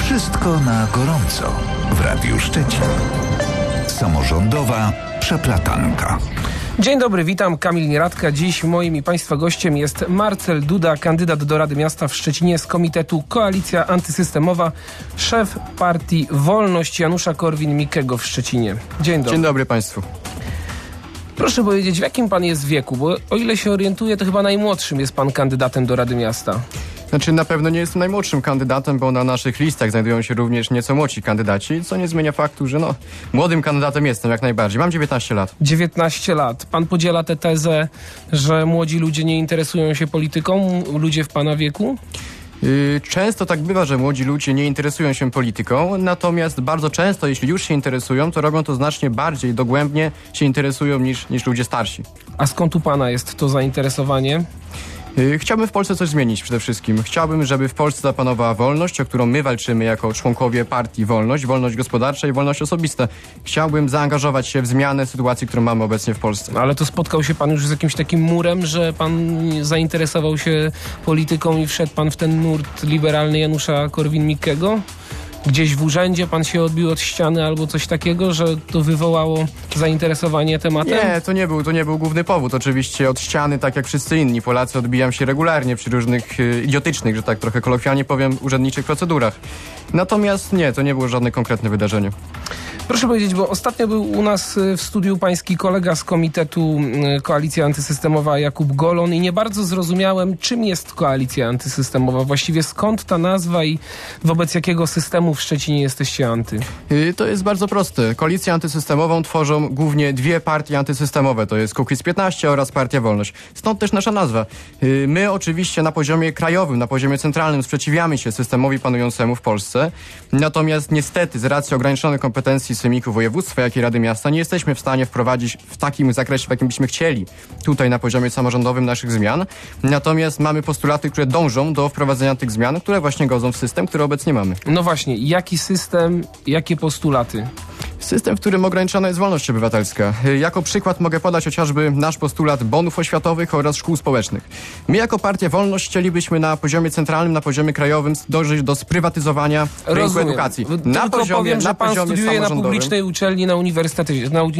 Wszystko na gorąco w Radiu Szczecin. Samorządowa przeplatanka. Dzień dobry, witam, Kamil Nieradka. Dziś moim i Państwa gościem jest Marcel Duda, kandydat do Rady Miasta w Szczecinie z komitetu Koalicja Antysystemowa, szef partii Wolność Janusza Korwin-Mikkego w Szczecinie. Dzień dobry. Dzień dobry Państwu. Proszę powiedzieć, w jakim Pan jest wieku? Bo o ile się orientuję, to chyba najmłodszym jest Pan kandydatem do Rady Miasta. Znaczy na pewno nie jestem najmłodszym kandydatem, bo na naszych listach znajdują się również nieco młodsi kandydaci, co nie zmienia faktu, że młodym kandydatem jestem jak najbardziej. Mam 19 lat. 19 lat. Pan podziela tę tezę, że młodzi ludzie nie interesują się polityką, ludzie w Pana wieku? Często tak bywa, że młodzi ludzie nie interesują się polityką, natomiast bardzo często, jeśli już się interesują, to robią to znacznie bardziej dogłębnie się interesują niż ludzie starsi. A skąd u Pana jest to zainteresowanie? Chciałbym w Polsce coś zmienić przede wszystkim. Chciałbym, żeby w Polsce zapanowała wolność, o którą my walczymy jako członkowie partii Wolność, wolność gospodarcza i wolność osobista. Chciałbym zaangażować się w zmianę sytuacji, którą mamy obecnie w Polsce. Ale to spotkał się Pan już z jakimś takim murem, że Pan zainteresował się polityką i wszedł Pan w ten nurt liberalny Janusza Korwin-Mikkego? Gdzieś w urzędzie Pan się odbił od ściany albo coś takiego, że to wywołało zainteresowanie tematem? Nie, to nie był główny powód. Oczywiście od ściany, tak jak wszyscy inni Polacy, odbijam się regularnie przy różnych idiotycznych, że tak trochę kolokwialnie powiem, urzędniczych procedurach. Natomiast nie, to nie było żadne konkretne wydarzenie. Proszę powiedzieć, bo ostatnio był u nas w studiu pański kolega z komitetu Koalicja Antysystemowa Jakub Golon i nie bardzo zrozumiałem, czym jest Koalicja Antysystemowa. Właściwie skąd ta nazwa i wobec jakiego systemu w Szczecinie jesteście anty? To jest bardzo proste. Koalicję antysystemową tworzą głównie dwie partie antysystemowe. To jest Kukiz15 oraz Partia Wolność. Stąd też nasza nazwa. My oczywiście na poziomie krajowym, na poziomie centralnym sprzeciwiamy się systemowi panującemu w Polsce. Natomiast niestety z racji ograniczonych kompetencji Sejmiku Województwa, jak i Rady Miasta, nie jesteśmy w stanie wprowadzić w takim zakresie, w jakim byśmy chcieli tutaj na poziomie samorządowym naszych zmian. Natomiast mamy postulaty, które dążą do wprowadzenia tych zmian, które właśnie godzą w system, który obecnie mamy. No właśnie, jaki system, jakie postulaty? System, w którym ograniczona jest wolność obywatelska. Jako przykład mogę podać chociażby nasz postulat bonów oświatowych oraz szkół społecznych. My jako Partia Wolność chcielibyśmy na poziomie centralnym, na poziomie krajowym dążyć do sprywatyzowania rynku edukacji. Tylko powiem, że pan studiuje na publicznej uczelni na uniwersytecie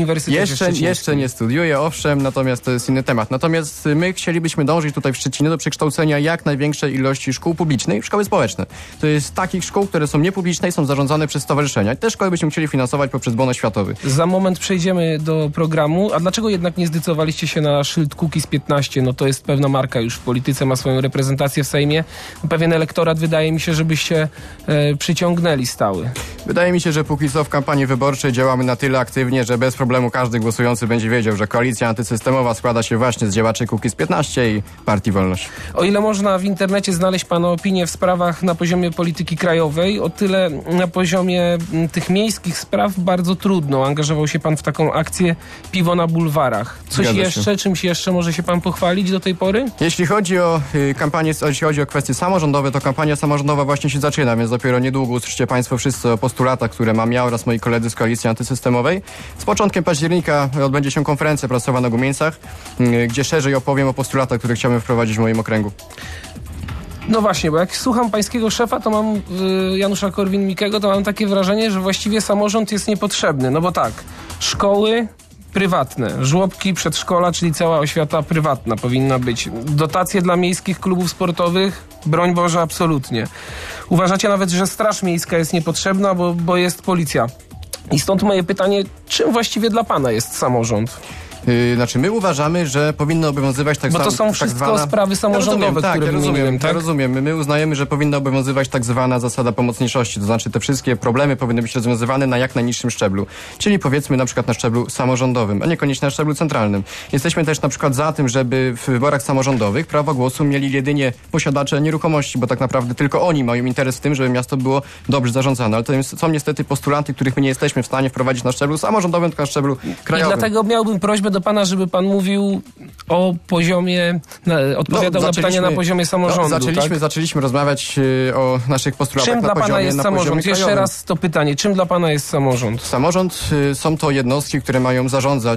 Jeszcze nie studiuję, owszem, natomiast to jest inny temat. Natomiast my chcielibyśmy dążyć tutaj w Szczecinie do przekształcenia jak największej ilości szkół publicznych w szkoły społeczne. To jest takich szkół, które są niepubliczne i są zarządzane przez stowarzyszenia. I te szkoły byśmy chcieli finansować poprzez bon oświatowy. Za moment przejdziemy do programu. A dlaczego jednak nie zdecydowaliście się na szyld Kukiz15? No to jest pewna marka już w polityce, ma swoją reprezentację w Sejmie. Pewien elektorat, wydaje mi się, żebyście przyciągnęli stały. Wydaje mi się, że póki co w kampanii wyborczej działamy na tyle aktywnie, że bez problemu każdy głosujący będzie wiedział, że koalicja antysystemowa składa się właśnie z działaczy Kukiz15 i Partii Wolność. O ile można w internecie znaleźć Pana opinię w sprawach na poziomie polityki krajowej, o tyle na poziomie tych miejskich spraw bardzo trudno. Angażował się Pan w taką akcję Piwo na bulwarach. Coś jeszcze, czymś jeszcze może się Pan pochwalić do tej pory? Jeśli chodzi o kampanię, jeśli chodzi o kwestie samorządowe, to kampania samorządowa właśnie się zaczyna, więc dopiero niedługo usłyszycie Państwo wszyscy o postulatach, które mam ja oraz moi koledzy z Koalicji Antysystemowej. Z początkiem października odbędzie się konferencja prasowa na Gumieńcach, gdzie szerzej opowiem o postulatach, które chciałbym wprowadzić w moim okręgu. No właśnie, bo jak słucham pańskiego szefa, to mam Janusza Korwin-Mikkego, to mam takie wrażenie, że właściwie samorząd jest niepotrzebny. No bo tak, szkoły prywatne, żłobki, przedszkola, czyli cała oświata prywatna powinna być. Dotacje dla miejskich klubów sportowych, broń Boże, absolutnie. Uważacie nawet, że Straż Miejska jest niepotrzebna, bo jest policja. I stąd moje pytanie, czym właściwie dla Pana jest samorząd? Znaczy my uważamy, że powinno obowiązywać Bo to są wszystko sprawy samorządowe, które wymieniłem, tak? Ja rozumiem. My uznajemy, że powinna obowiązywać tak zwana zasada pomocniczości, to znaczy te wszystkie problemy powinny być rozwiązywane na jak najniższym szczeblu, czyli powiedzmy na przykład na szczeblu samorządowym, a niekoniecznie na szczeblu centralnym. Jesteśmy też na przykład za tym, żeby w wyborach samorządowych prawo głosu mieli jedynie posiadacze nieruchomości, bo tak naprawdę tylko oni mają interes w tym, żeby miasto było dobrze zarządzane, ale to są niestety postulaty, których my nie jesteśmy w stanie wprowadzić na szczeblu samorządowym, tylko na szczeblu krajowym. I dlatego miałbym prośbę do do pana, żeby pan mówił o poziomie, odpowiadał na pytania na poziomie samorządu. Zaczęliśmy rozmawiać o naszych postulatach czym na dla pana jest samorząd? Jeszcze krajowym. raz to pytanie. Czym dla pana jest samorząd? Samorząd są to jednostki, które mają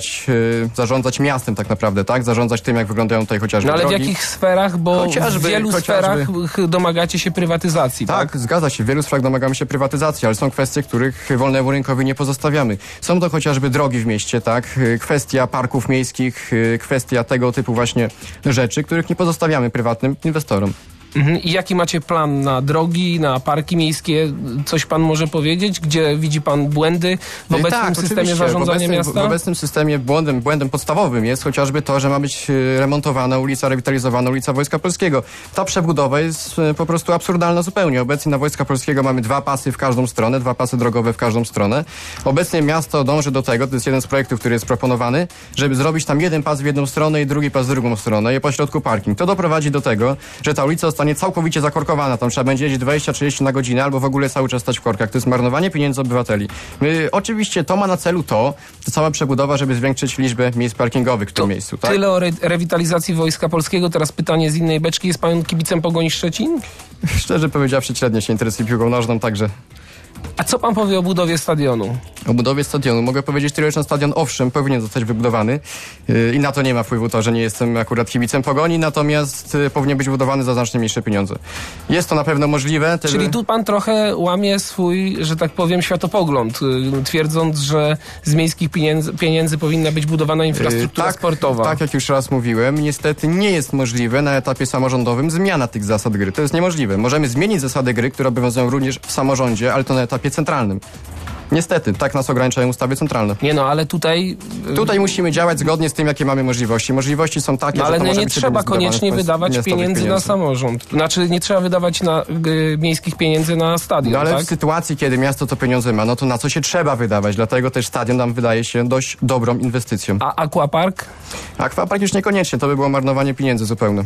zarządzać miastem tak naprawdę, tak? Zarządzać tym, jak wyglądają tutaj chociażby No ale drogi. w jakich sferach? Bo w wielu sferach domagacie się prywatyzacji, tak? Tak, zgadza się. W wielu sferach domagamy się prywatyzacji, ale są kwestie, których wolnemu rynkowi nie pozostawiamy. Są to chociażby drogi w mieście, tak? Kwestia parków miejskich, kwestia tego typu właśnie rzeczy, których nie pozostawiamy prywatnym inwestorom. I jaki macie plan na drogi, na parki miejskie? Coś pan może powiedzieć? Gdzie widzi pan błędy w obecnym systemie zarządzania miasta? W obecnym systemie błędem podstawowym jest chociażby to, że ma być remontowana ulica, rewitalizowana ulica Wojska Polskiego. Ta przebudowa jest po prostu absurdalna zupełnie. Obecnie na Wojska Polskiego mamy 2 pasy w każdą stronę, 2 pasy drogowe w każdą stronę. Obecnie miasto dąży do tego, to jest jeden z projektów, który jest proponowany, żeby zrobić tam jeden pas w jedną stronę i drugi pas w drugą stronę i po środku parking. To doprowadzi do tego, że ta ulica zostanie całkowicie zakorkowana. Tam trzeba będzie jeździć 20-30 na godzinę albo w ogóle cały czas stać w korkach. To jest marnowanie pieniędzy obywateli. Oczywiście to ma na celu to cała przebudowa, żeby zwiększyć liczbę miejsc parkingowych w tym miejscu. Tak? Tyle o rewitalizacji Wojska Polskiego. Teraz pytanie z innej beczki. Jest pan kibicem Pogoni Szczecin? Szczerze powiedziawszy, średnio się interesuje piłką nożną, także... A co pan powie o budowie stadionu? O budowie stadionu. Mogę powiedzieć tylko, że stadion owszem powinien zostać wybudowany i na to nie ma wpływu to, że nie jestem akurat kibicem Pogoni, natomiast powinien być budowany za znacznie mniejsze pieniądze. Jest to na pewno możliwe. Czyli tu pan trochę łamie swój, że tak powiem, światopogląd, twierdząc, że z miejskich pieniędzy powinna być budowana infrastruktura sportowa. Tak, jak już raz mówiłem, niestety nie jest możliwe na etapie samorządowym zmiana tych zasad gry. To jest niemożliwe. Możemy zmienić zasady gry, które obowiązują również w samorządzie, ale to na etapie centralnym. Niestety, tak nas ograniczają ustawy centralne. Nie no, ale tutaj musimy działać zgodnie z tym, jakie mamy możliwości. Możliwości są takie, ale że to nie trzeba koniecznie wydawać pieniędzy na samorząd. Znaczy, nie trzeba wydawać miejskich pieniędzy na stadion, ale tak? w sytuacji, kiedy miasto to pieniądze ma, no to na co się trzeba wydawać? Dlatego też stadion nam wydaje się dość dobrą inwestycją. A aquapark? Aquapark już niekoniecznie, to by było marnowanie pieniędzy zupełne.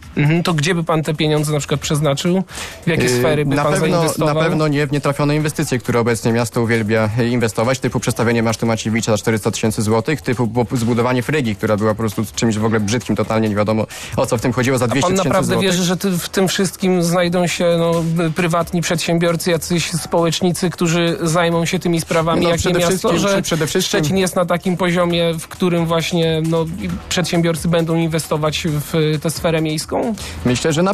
To gdzie by pan te pieniądze na przykład przeznaczył? W jakie sfery by pan zainwestował? Na pewno nie w nietrafione inwestycje, które obecnie miasto uwielbia inwestować, typu przestawienie masztu Maciewicza za 400 000 złotych, typu zbudowanie Frygi, która była po prostu czymś w ogóle brzydkim, totalnie nie wiadomo o co w tym chodziło, za 200 000 złotych. A pan naprawdę wierzy, że w tym wszystkim znajdą się prywatni przedsiębiorcy, jacyś społecznicy, którzy zajmą się tymi sprawami, jakie miasto, że Szczecin jest na takim poziomie, w którym właśnie przedsiębiorcy będą inwestować w tę sferę miejską? Myślę, że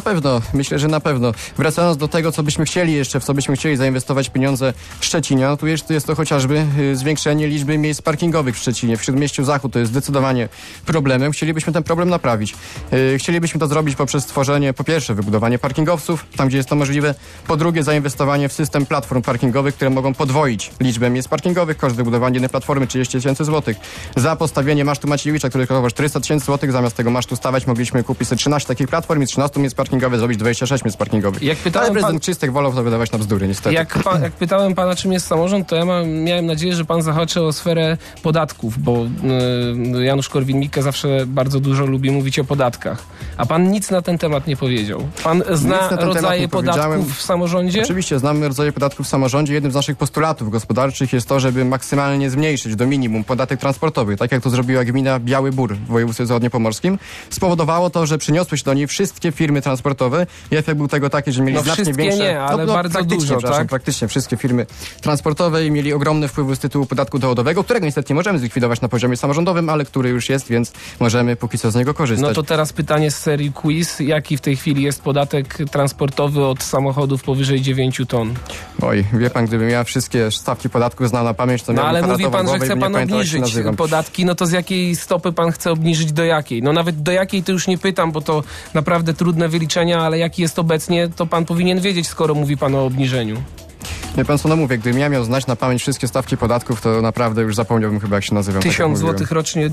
na pewno. Wracając do tego, co byśmy chcieli jeszcze, w co byśmy chcieli zainwestować pieniądze Szczecinia, tu jest to chociażby zwiększenie liczby miejsc parkingowych w Szczecinie. W Śródmieściu Zachód to jest zdecydowanie problemem. Chcielibyśmy ten problem naprawić. Chcielibyśmy to zrobić poprzez stworzenie, po pierwsze, wybudowanie parkingowców, tam gdzie jest to możliwe, po drugie, zainwestowanie w system platform parkingowych, które mogą podwoić liczbę miejsc parkingowych, koszt wybudowania jednej platformy 30 000 złotych. Za postawienie masztu Maciejewicza, który kosztował 400 000 złotych, zamiast tego masztu stawiać, mogliśmy kupić sobie 13 takich platform i 13 miejsc parkingowych zrobić 26 miejsc parkingowych. Ale prezydent Czystek wolał to wydawać na bzdury, niestety. Jak pytałem pana, czym jest samorząd, to ja miałem nadzieję, że pan zahaczy o sferę podatków, bo Janusz Korwin-Mikke zawsze bardzo dużo lubi mówić o podatkach. A pan nic na ten temat nie powiedział. Pan zna rodzaje podatków w samorządzie? Oczywiście znamy rodzaje podatków w samorządzie. Jednym z naszych postulatów gospodarczych jest to, żeby maksymalnie zmniejszyć do minimum podatek transportowy, tak jak to zrobiła gmina Biały Bór w województwie zachodniopomorskim. Spowodowało to, że przyniosły się do niej wszystkie firmy transportowe i efekt był tego taki, że mieli znacznie większe... nie, ale bardzo dużo, tak? Praktycznie wszystkie firmy transportowe i mieli ogromne wpływy z tytułu podatku dochodowego, którego niestety nie możemy zlikwidować na poziomie samorządowym, ale który już jest, więc możemy póki co z niego korzystać. No to teraz pytanie z serii quiz. Jaki w tej chwili jest podatek transportowy od samochodów powyżej 9 ton? Oj, wie pan, gdybym ja wszystkie stawki podatków znał na pamięć, to miałbym ale mówi pan, że chce pan obniżyć podatki, no to z jakiej stopy pan chce obniżyć do jakiej? No nawet do jakiej to już nie pytam, bo to naprawdę trudne wyliczenia, ale jaki jest obecnie, to pan powinien wiedzieć, skoro mówi pan o obniżeniu. Wie pan co, no mówię, gdybym ja miał znać na pamięć wszystkie stawki podatków, to naprawdę już zapomniałbym chyba, jak się nazywam. 1000 złotych rocznie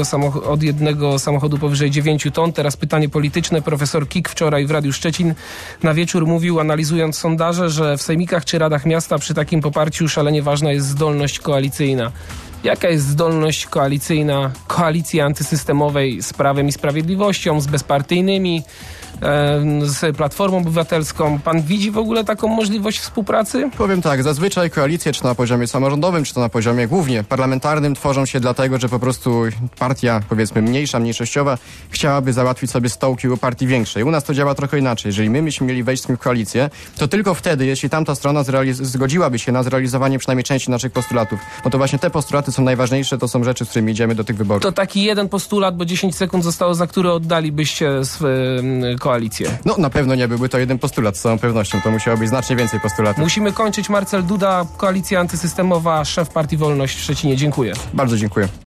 od jednego samochodu powyżej 9 ton. Teraz pytanie polityczne. Profesor Kik wczoraj w Radiu Szczecin na wieczór mówił, analizując sondaże, że w sejmikach czy radach miasta przy takim poparciu szalenie ważna jest zdolność koalicyjna. Jaka jest zdolność koalicyjna koalicji antysystemowej z Prawem i Sprawiedliwością, z bezpartyjnymi, z Platformą Obywatelską? Pan widzi w ogóle taką możliwość współpracy? Powiem tak, zazwyczaj koalicje, czy to na poziomie samorządowym, czy to na poziomie głównie parlamentarnym, tworzą się dlatego, że po prostu partia, powiedzmy mniejsza, mniejszościowa, chciałaby załatwić sobie stołki u partii większej. U nas to działa trochę inaczej. Jeżeli my byśmy mieli wejść z tym w koalicję, to tylko wtedy, jeśli tamta strona zgodziłaby się na zrealizowanie przynajmniej części naszych postulatów. No to właśnie te postulaty są najważniejsze, to są rzeczy, z którymi idziemy do tych wyborów. To taki jeden postulat, bo 10 sekund zostało, za który oddalibyście koalicję. No na pewno nie byłby to jeden postulat, z całą pewnością. To musiało być znacznie więcej postulatów. Musimy kończyć. Marcel Duda, Koalicja Antysystemowa, szef Partii Wolność w Szczecinie. Dziękuję. Bardzo dziękuję.